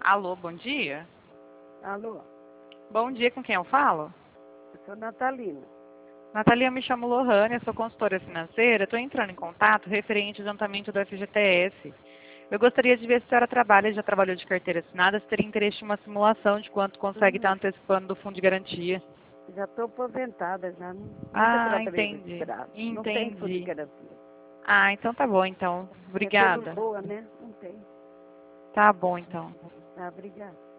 Alô, bom dia. Alô, Bom dia, com quem eu falo? eu sou Natalina. Natalia, eu me chamo Lohane, eu sou consultora financeira. Estou entrando em contato referente ao adiantamento do FGTS. Eu gostaria de ver se a senhora trabalha, já trabalhou de carteira assinada, se teria interesse em uma simulação de quanto consegue estar antecipando do fundo de garantia. Já estou aposentada, já nunca Ah, trabalhei entendi. registrado. Não tem fundo de Entendi. garantia. Ah, então tá bom, então. É pelo Obrigada. boa, né? Não tem. Tá bom, então. Ah, obrigada.